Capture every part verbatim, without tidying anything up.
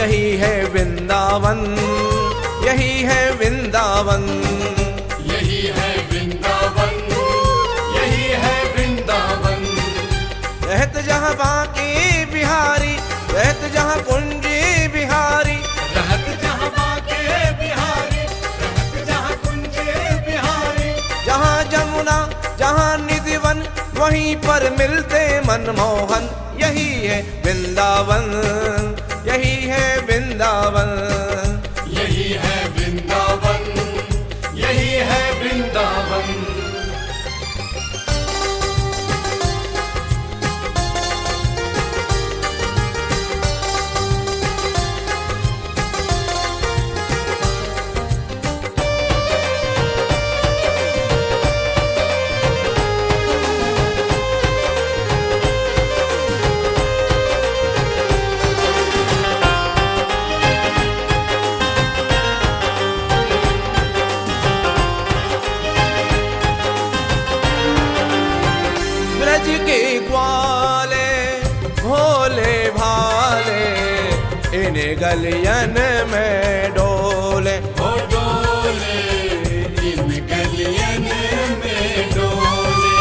यही है वृंदावन, यही है वृंदावन, यही है वृंदावन, यही है वृंदावन। रहत जहाँ बांके बिहारी, रहत जहाँ कुंजी बिहारी, रहत जहाँ बांके बिहारी, रहत जहाँ कुंजी बिहारी। जहाँ जमुना जहाँ निधिवन, वहीं पर मिलते मनमोहन। यही है वृंदावन, यही है वृंदावन, यही है वृंदावन, यही है वृंदावन। ब्रज के ग्वाले भोले भाले, इन गलियन में डोले, ओ डोले इन गलियन में डोले।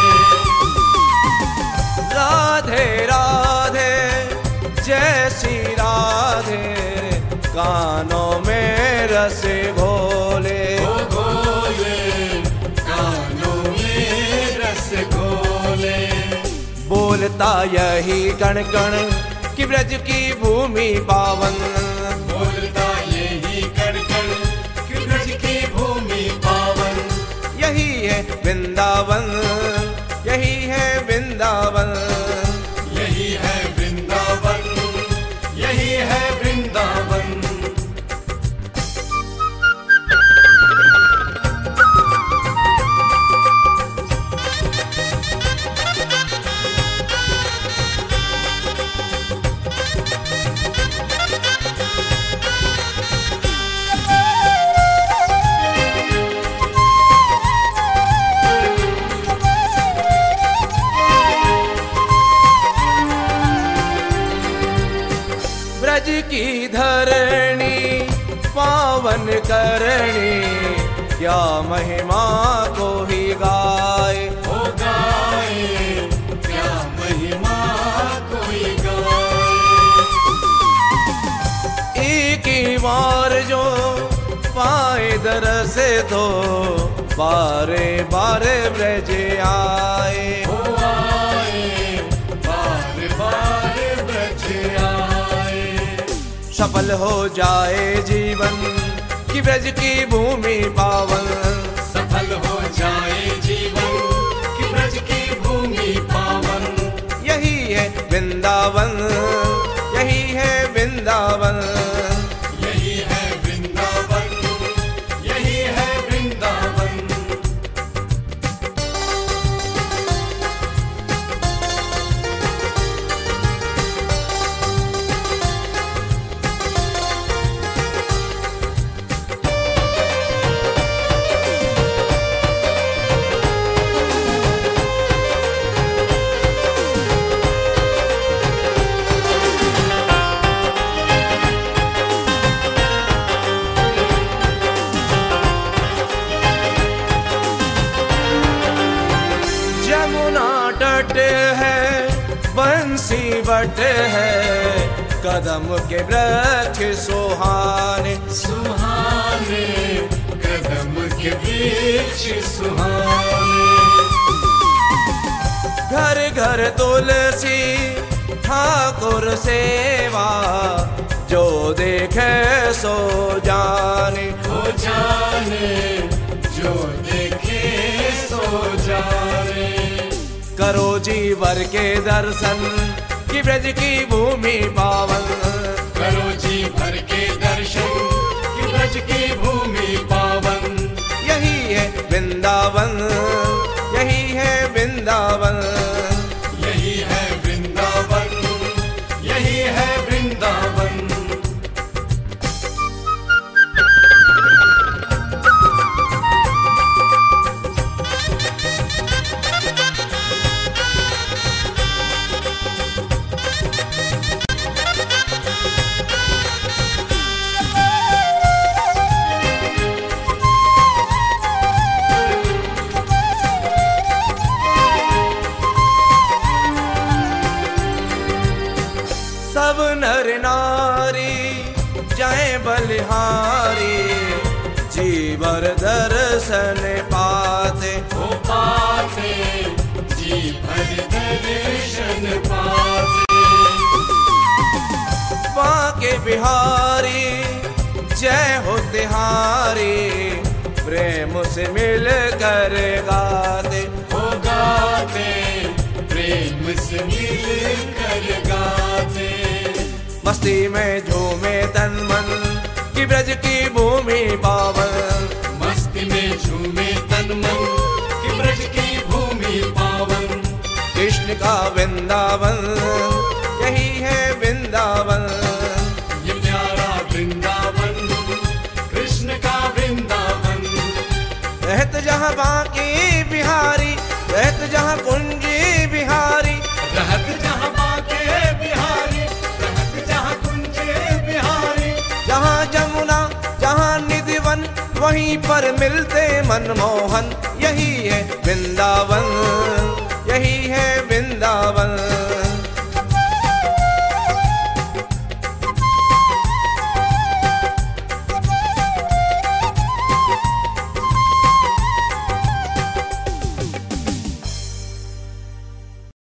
राधे राधे जैसी राधे, कानों में रस घोले, ओ घोले कानों में रस घोले। बोलता यही कण कण कि ब्रज की भूमि पावन। बोलता यही कण कण कि ब्रज की भूमि पावन। यही है वृंदावन, यही है वृंदावन, यही है वृंदावन, यही है वृंदावन। ब्रज की धरणी पावन करणी, क्या महिमा को ही गाए, ओ गाए क्या महिमा कोई गाए। एक ही बार जो पाए दरस तो बारे बारे ब्रज आए। ओ आए बार बार ब्रज आए। सफल हो जाए जीवन कि ब्रज की भूमि पावन। सफल हो जाए जीवन कि ब्रज की भूमि पावन। यही है वृंदावन, यही है वृंदावन, यही है वृंदावन, यही है वृंदावन। जमुना तट है बंसी बट है, कदम के वृक्ष सुहाने, सुहाने कदम के वृक्ष सुहाने। घर घर तुलसी ठाकुर सेवा, जो देखे सो जाने, हो जाने जो देखे सो जाने। करो जीवर के दर्शन कि ब्रज की भूमि पावन। करो जी भर के दर्शन कि ब्रज की भूमि पावन। यही है वृंदावन, यही है वृंदावन, यही है वृंदावन, यही है वृंदावन। सब नर नारी जाए बलिहारी, जीवर दर्शन पाते हो पाते, जी भर दर्शन पाते। बांके बिहारी जय हो तिहारी, प्रेम से मिल कर गाते हो गाते, प्रेम से मिल कर गाते। मस्ती में झूमे तन मन कि ब्रज की भूमि पावन, मस्ती में झूमे तन मन कि ब्रज की भूमि पावन। कृष्ण का वृंदावन यही है वृंदावन, ये प्यारा वृंदावन कृष्ण का वृंदावन। रहत जहाँ बांके बिहारी, रहत जहाँ कुंजी बिहारी, रहत जहाँ बांके बिहारी, रहत जहाँ कुंजे बिहारी। जहाँ जमुना जहाँ निधिवन वहीं पर मिलते मनमोहन, यही है वृंदावन।